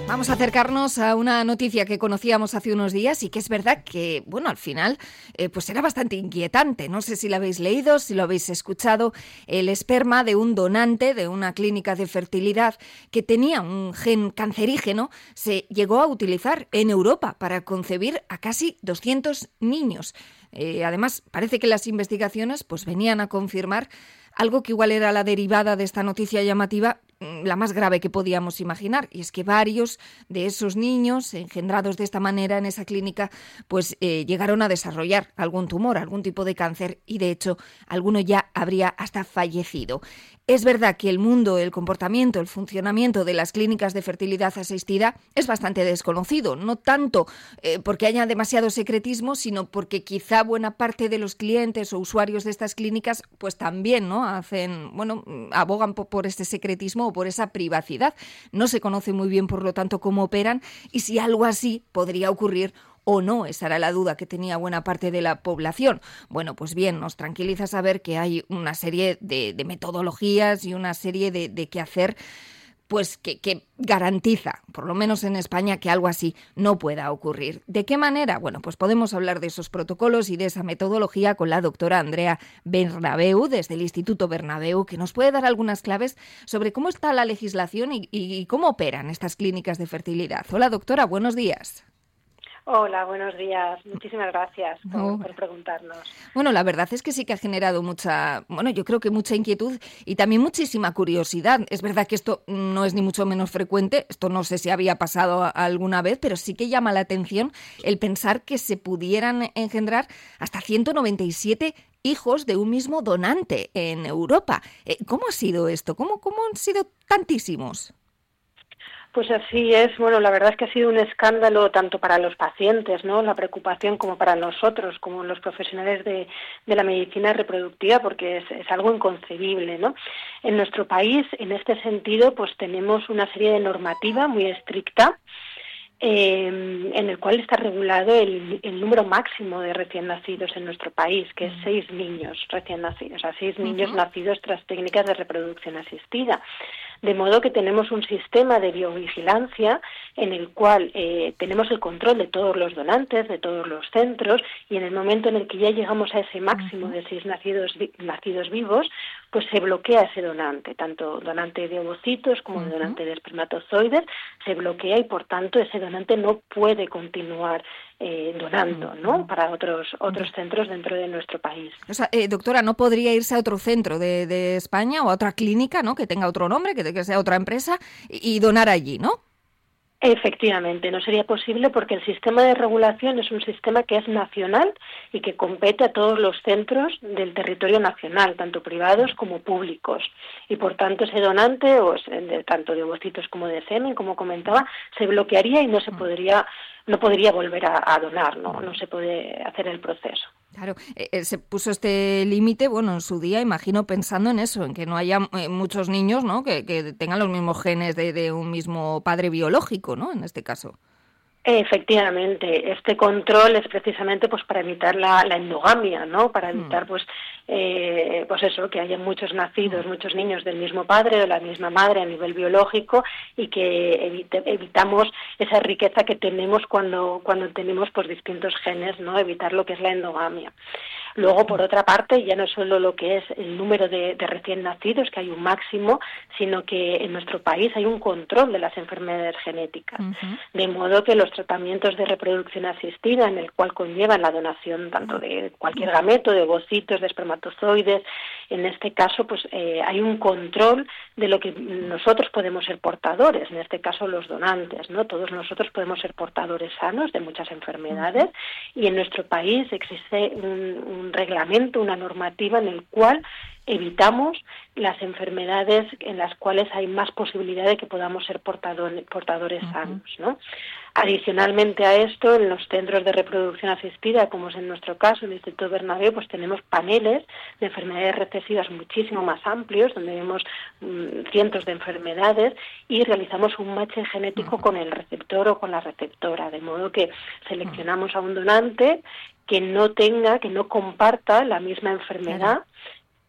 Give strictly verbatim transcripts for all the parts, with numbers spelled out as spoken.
Vamos a acercarnos a una noticia que conocíamos hace unos días y que es verdad que, bueno, al final, eh, pues era bastante inquietante. No sé si la habéis leído, si lo habéis escuchado. El esperma de un donante de una clínica de fertilidad que tenía un gen cancerígeno se llegó a utilizar en Europa para concebir a casi doscientos niños. Eh, además, parece que las investigaciones pues venían a confirmar algo que igual era la derivada de esta noticia llamativa, la más grave que podíamos imaginar, y es que varios de esos niños engendrados de esta manera en esa clínica pues eh, llegaron a desarrollar algún tumor, algún tipo de cáncer, y de hecho alguno ya habría hasta fallecido. Es verdad que el mundo, el comportamiento, el funcionamiento de las clínicas de fertilidad asistida es bastante desconocido, no tanto eh, porque haya demasiado secretismo, sino porque quizá buena parte de los clientes o usuarios de estas clínicas pues también, ¿no?, hacen, bueno, abogan por, por este secretismo o por esa privacidad. No se conoce muy bien, por lo tanto, cómo operan y si algo así podría ocurrir o no. Esa era la duda que tenía buena parte de la población. Bueno, pues bien, nos tranquiliza saber que hay una serie de, de metodologías y una serie de, de qué hacer, pues que, que garantiza, por lo menos en España, que algo así no pueda ocurrir. ¿De qué manera? Bueno, pues podemos hablar de esos protocolos y de esa metodología con la doctora Andrea Bernabeu, desde el Instituto Bernabeu, que nos puede dar algunas claves sobre cómo está la legislación y, y cómo operan estas clínicas de fertilidad. Hola, doctora, buenos días. Hola, buenos días. Muchísimas gracias por, oh. por preguntarnos. Bueno, la verdad es que sí que ha generado mucha, bueno, yo creo que mucha inquietud y también muchísima curiosidad. Es verdad que esto no es ni mucho menos frecuente, esto no sé si había pasado alguna vez, pero sí que llama la atención el pensar que se pudieran engendrar hasta ciento noventa y siete hijos de un mismo donante en Europa. ¿Cómo ha sido esto? ¿Cómo, cómo han sido tantísimos? Pues así es. Bueno, la verdad es que ha sido un escándalo tanto para los pacientes, ¿no?, la preocupación, como para nosotros, como los profesionales de, de la medicina reproductiva, porque es, es algo inconcebible, ¿no? En nuestro país, en este sentido, pues tenemos una serie de normativa muy estricta, Eh, en el cual está regulado el, el número máximo de recién nacidos en nuestro país, que es seis niños recién nacidos, o sea, seis niños uh-huh. nacidos tras técnicas de reproducción asistida. De modo que tenemos un sistema de biovigilancia en el cual eh, tenemos el control de todos los donantes, de todos los centros, y en el momento en el que ya llegamos a ese máximo uh-huh. de seis nacidos, vi- nacidos vivos, pues se bloquea ese donante, tanto donante de ovocitos como uh-huh. donante de espermatozoides, se bloquea y por tanto ese donante no puede continuar eh, donando, ¿no?, para otros otros centros dentro de nuestro país. O sea, eh, doctora, ¿no podría irse a otro centro de, de España o a otra clínica, ¿no?, que tenga otro nombre, que, que sea otra empresa y, y donar allí, ¿no? Efectivamente, no sería posible porque el sistema de regulación es un sistema que es nacional y que compete a todos los centros del territorio nacional, tanto privados como públicos. Y por tanto ese donante, o de, tanto de ovocitos como de semen, como comentaba, se bloquearía y no se podría, no podría volver a, a donar, ¿no? No se puede hacer el proceso. Claro, eh, se puso este límite, bueno, en su día, imagino, pensando en eso, en que no haya eh, muchos niños, ¿no?, que, que tengan los mismos genes de, de un mismo padre biológico, ¿no?, en este caso. Efectivamente, este control es precisamente pues para evitar la, la endogamia, ¿no?, para evitar pues eh, pues eso, que haya muchos nacidos, muchos niños del mismo padre o de la misma madre a nivel biológico, y que evite, evitamos esa riqueza que tenemos cuando cuando tenemos pues distintos genes, ¿no?, evitar lo que es la endogamia. Luego, por otra parte, ya no solo lo que es el número de, de recién nacidos, que hay un máximo, sino que en nuestro país hay un control de las enfermedades genéticas. Uh-huh. De modo que los tratamientos de reproducción asistida, en el cual conllevan la donación tanto de cualquier gameto, de ovocitos, de espermatozoides, en este caso pues eh, hay un control de lo que nosotros podemos ser portadores, en este caso los donantes, ¿no? Todos nosotros podemos ser portadores sanos de muchas enfermedades, y en nuestro país existe un, un un reglamento, una normativa en el cual evitamos las enfermedades en las cuales hay más posibilidad de que podamos ser portadores, portadores uh-huh. sanos, ¿no? Adicionalmente a esto, en los centros de reproducción asistida, como es en nuestro caso, en el Instituto Bernabeu, pues tenemos paneles de enfermedades recesivas muchísimo más amplios, donde vemos mmm, cientos de enfermedades, y realizamos un match genético uh-huh. con el receptor o con la receptora, de modo que seleccionamos a un donante que no tenga, que no comparta la misma enfermedad,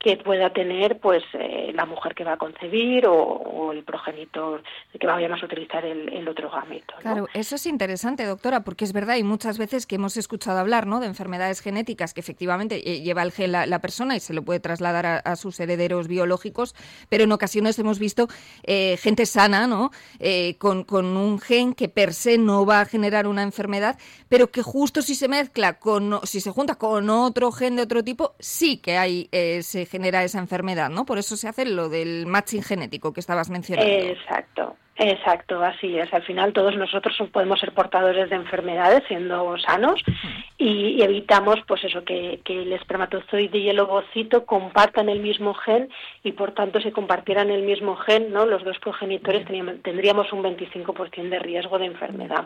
que pueda tener pues eh, la mujer que va a concebir o, o el progenitor que vayamos a utilizar el, el otro gameto, ¿no? Claro, eso es interesante, doctora, porque es verdad, hay muchas veces que hemos escuchado hablar, ¿no?, de enfermedades genéticas que efectivamente eh, lleva el gen la, la persona y se lo puede trasladar a, a sus herederos biológicos, pero en ocasiones hemos visto eh, gente sana, ¿no?, eh, con, con un gen que per se no va a generar una enfermedad, pero que justo si se mezcla, con, si se junta con otro gen de otro tipo, sí que hay eh, se genera esa enfermedad, ¿no? Por eso se hace lo del matching genético que estabas mencionando. Exacto. Exacto, así es. Al final todos nosotros podemos ser portadores de enfermedades siendo sanos y, y evitamos pues eso que, que el espermatozoide y el ovocito compartan el mismo gen y por tanto si compartieran el mismo gen, ¿no?, los dos progenitores teníamos, tendríamos un veinticinco por ciento de riesgo de enfermedad.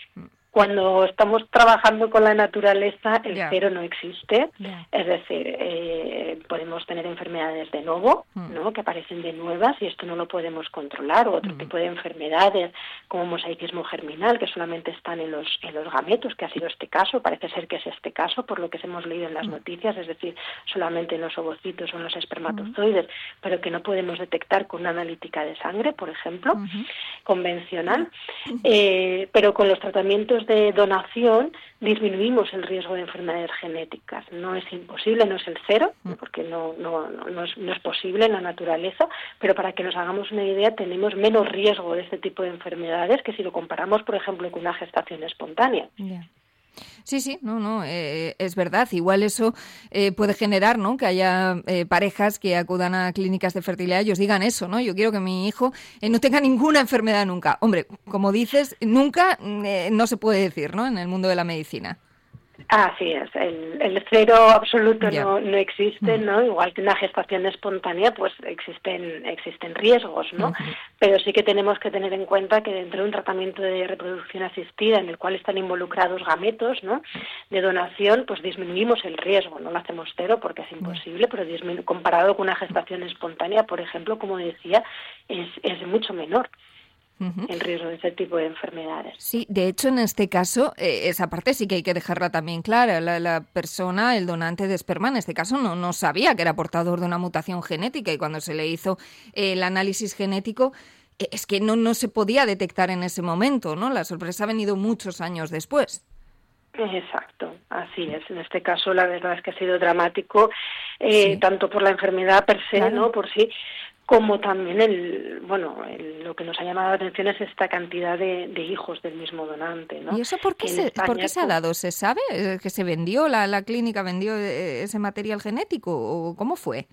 Cuando estamos trabajando con la naturaleza, el yeah. cero no existe. Yeah. Es decir, eh, podemos tener enfermedades de nuevo, mm. ¿no?, que aparecen de nuevas y esto no lo podemos controlar, o otro mm. tipo de enfermedades como mosaicismo germinal, que solamente están en los, en los gametos, que ha sido este caso, parece ser que es este caso, por lo que hemos leído en las mm. noticias, es decir, solamente en los ovocitos o en los espermatozoides, mm. pero que no podemos detectar con una analítica de sangre, por ejemplo, mm-hmm. convencional. Mm. Eh, pero con los tratamientos de donación disminuimos el riesgo de enfermedades genéticas. No es imposible, no es el cero, porque no, no, no, es, no es posible en la naturaleza, pero para que nos hagamos una idea tenemos menos riesgo de este tipo de enfermedades que si lo comparamos, por ejemplo, con una gestación espontánea. Yeah. Sí, sí, no, no, eh, es verdad. Igual eso eh, puede generar, ¿no?, que haya eh, parejas que acudan a clínicas de fertilidad y os digan eso, ¿no? Yo quiero que mi hijo eh, no tenga ninguna enfermedad nunca. Hombre, como dices, nunca eh, no se puede decir, ¿no?, en el mundo de la medicina. Así es, el, el cero absoluto yeah. no, no existe, ¿no? Igual que una gestación espontánea, pues existen existen riesgos, ¿no? Uh-huh. Pero sí que tenemos que tener en cuenta que dentro de un tratamiento de reproducción asistida en el cual están involucrados gametos, ¿no?, de donación, pues disminuimos el riesgo, no lo hacemos cero porque es imposible, pero disminu- comparado con una gestación espontánea, por ejemplo, como decía, es, es mucho menor. Uh-huh. El riesgo de ese tipo de enfermedades. Sí, de hecho, en este caso, eh, esa parte sí que hay que dejarla también clara. La, la persona, el donante de esperma, en este caso, no, no sabía que era portador de una mutación genética y cuando se le hizo eh, el análisis genético, eh, es que no, no se podía detectar en ese momento, ¿no? La sorpresa ha venido muchos años después. Exacto, así es. En este caso, la verdad es que ha sido dramático, eh, sí. tanto por la enfermedad per se, claro. ¿no?, por sí, como también el, bueno, el, lo que nos ha llamado la atención es esta cantidad de, de hijos del mismo donante, ¿no? ¿Y eso por qué, se, España, ¿por qué se ha dado? ¿Se sabe que se vendió, la, la clínica vendió ese material genético o cómo fue?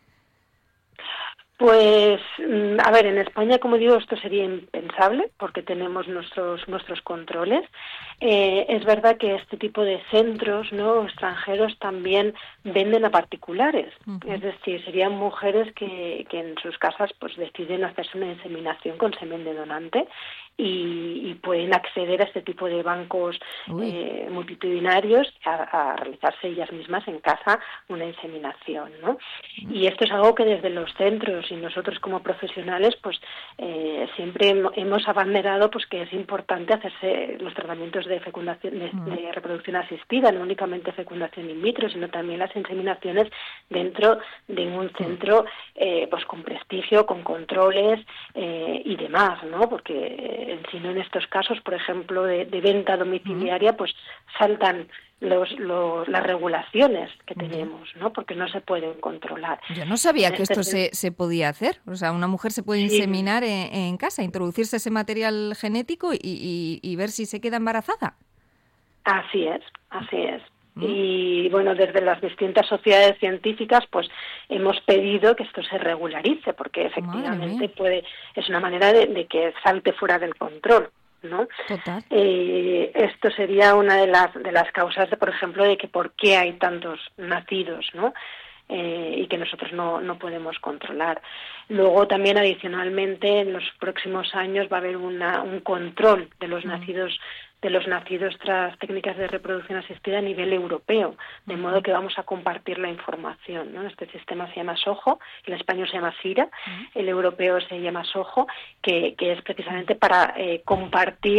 Pues, a ver, en España, como digo, esto sería impensable porque tenemos nuestros nuestros controles. Eh, es verdad que este tipo de centros, ¿no?, extranjeros también venden a particulares. Uh-huh. Es decir, serían mujeres que, que en sus casas pues deciden hacerse una inseminación con semen de donante y, y pueden acceder a este tipo de bancos eh, multitudinarios a, a realizarse ellas mismas en casa una inseminación, ¿no? Uh-huh. Y esto es algo que desde los centros y nosotros como profesionales pues eh, siempre hemos abanderado pues que es importante hacerse los tratamientos de fecundación de, uh-huh. de reproducción asistida, no únicamente fecundación in vitro, sino también las inseminaciones dentro de un centro eh, pues con prestigio, con controles eh, y demás, ¿no? Porque eh, si no en estos casos, por ejemplo, de, de venta domiciliaria, uh-huh. pues saltan Los, los, las regulaciones que tenemos, ¿no? Porque no se pueden controlar. Yo no sabía en que este esto se, se podía hacer. O sea, una mujer se puede sí. inseminar en, en casa, introducirse ese material genético y, y, y ver si se queda embarazada. Así es, así es. ¿Mm? Y bueno, desde las distintas sociedades científicas, pues hemos pedido que esto se regularice, porque efectivamente puede es una manera de, de que salte fuera del control, ¿no? Total. Eh, esto sería una de las de las causas, de, por ejemplo, de que por qué hay tantos nacidos, ¿no? Eh, y que nosotros no, no podemos controlar. Luego también adicionalmente en los próximos años va a haber una, un control de los mm. nacidos de los nacidos tras técnicas de reproducción asistida a nivel europeo, de modo que vamos a compartir la información, ¿no? Este sistema se llama SOHO, el español se llama SIRA, el europeo se llama SOHO, que, que es precisamente para eh, compartir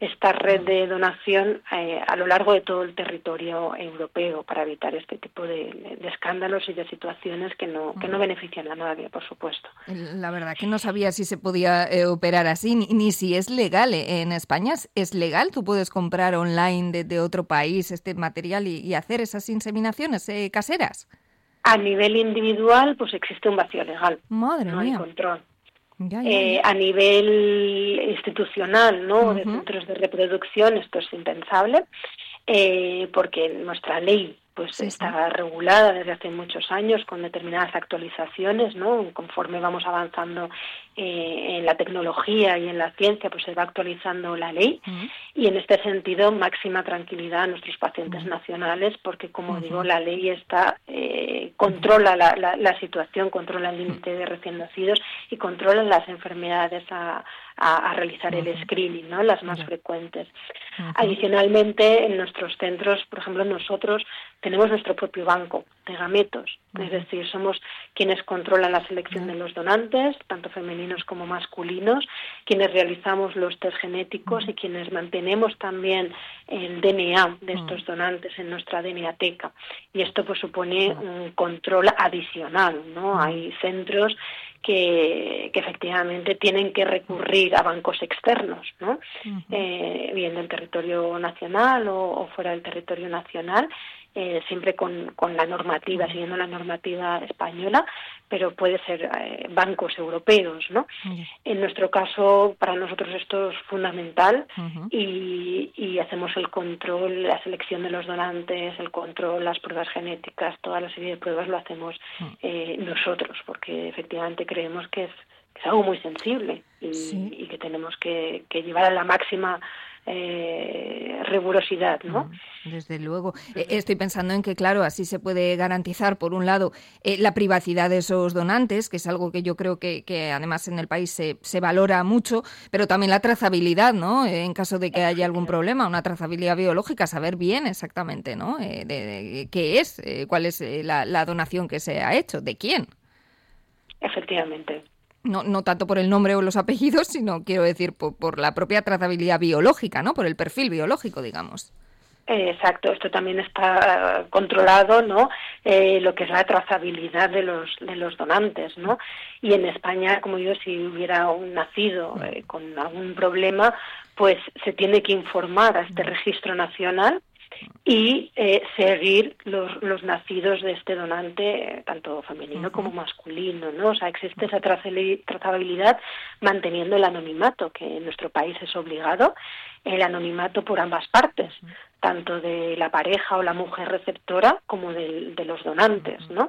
esta red de donación eh, a lo largo de todo el territorio europeo para evitar este tipo de, de escándalos y de situaciones que no que no benefician a nadie, por supuesto. La verdad que no sabía si se podía eh, operar así, ni, ni si es legal. En España es legal, tú puedes comprar online de, de otro país este material y, y hacer esas inseminaciones eh, caseras. A nivel individual, pues existe un vacío legal. Madre no mía. hay control. Ya, ya, ya. Eh, a nivel institucional, ¿no? Uh-huh. De centros de reproducción, esto es impensable, eh, porque nuestra ley pues sí, está sí. regulada desde hace muchos años con determinadas actualizaciones, ¿no? Conforme vamos avanzando eh, en la tecnología y en la ciencia, pues se va actualizando la ley. Uh-huh. Y en este sentido, máxima tranquilidad a nuestros pacientes uh-huh. nacionales, porque como uh-huh. digo, la ley está eh, controla la, la, la situación, controla el límite de recién nacidos y controla las enfermedades a, a, a realizar uh-huh. el screening, ¿no? Las más uh-huh. frecuentes. Uh-huh. Adicionalmente, en nuestros centros, por ejemplo, nosotros tenemos nuestro propio banco de gametos, uh-huh. es decir, somos quienes controlan la selección uh-huh. de los donantes, tanto femeninos como masculinos, quienes realizamos los test genéticos uh-huh. y quienes mantenemos también el D N A de estos uh-huh. donantes en nuestra D N A teca. Y esto pues supone uh-huh. un control adicional, ¿no? Uh-huh. Hay centros que, que efectivamente tienen que recurrir a bancos externos, ¿no? Uh-huh. Eh, bien del territorio nacional o, o fuera del territorio nacional, eh, siempre con, con la normativa, uh-huh. siguiendo la normativa española, pero puede ser eh, bancos europeos, ¿no? Uh-huh. En nuestro caso, para nosotros esto es fundamental uh-huh. y, y hacemos el control, la selección de los donantes, el control, las pruebas genéticas, toda la serie de pruebas lo hacemos uh-huh. eh, nosotros, porque efectivamente creemos que es, que es algo muy sensible y, sí. y que tenemos que, que llevar a la máxima Eh, rigurosidad, ¿no? Desde luego. Eh, estoy pensando en que, claro, así se puede garantizar, por un lado, eh, la privacidad de esos donantes, que es algo que yo creo que, que además en el país se, se valora mucho, pero también la trazabilidad, ¿no? Eh, en caso de que haya algún problema, una trazabilidad biológica, saber bien exactamente, ¿no? Eh, de, de, qué es, eh, cuál es eh, la, la donación que se ha hecho, de quién. Efectivamente. No, no tanto por el nombre o los apellidos, sino, quiero decir, por, por la propia trazabilidad biológica, ¿no? Por el perfil biológico, digamos. Exacto, esto también está controlado, ¿no? Eh, lo que es la trazabilidad de los de los donantes, ¿no? Y en España, como digo, si hubiera un nacido eh, con algún problema, pues se tiene que informar a este registro nacional y eh, seguir los, los nacidos de este donante, eh, tanto femenino uh-huh. como masculino, ¿no? O sea, existe esa trazabilidad manteniendo el anonimato, que en nuestro país es obligado, el anonimato por ambas partes, uh-huh. tanto de la pareja o la mujer receptora como de, de los donantes, ¿no?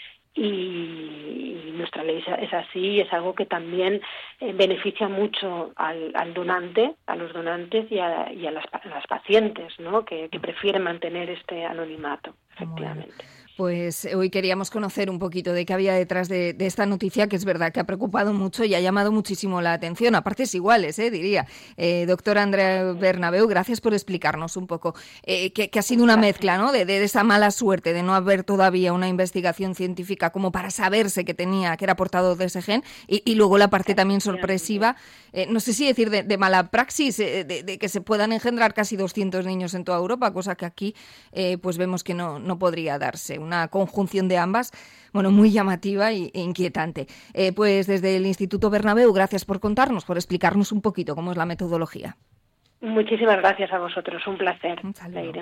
Y nuestra ley es así, es algo que también eh, beneficia mucho al, al donante, a los donantes y a, y a, las, a las pacientes, ¿no? Que, que prefieren mantener este anonimato, efectivamente. Bueno. Pues hoy queríamos conocer un poquito de qué había detrás de, de esta noticia, que es verdad que ha preocupado mucho y ha llamado muchísimo la atención, a partes iguales, eh, diría. Eh, doctora Andrea Bernabeu, gracias por explicarnos un poco eh, que, que ha sido una mezcla, ¿no? de, de esa mala suerte de no haber todavía una investigación científica como para saberse que tenía, que era portador de ese gen, y, y luego la parte también sorpresiva, eh, no sé si decir de, de mala praxis, eh, de, de que se puedan engendrar casi doscientos niños en toda Europa, cosa que aquí eh, pues vemos que no, no podría darse. Una conjunción de ambas, bueno, muy llamativa e inquietante. Eh, pues desde el Instituto Bernabeu, gracias por contarnos, por explicarnos un poquito cómo es la metodología. Muchísimas gracias a vosotros, un placer. Un saludo.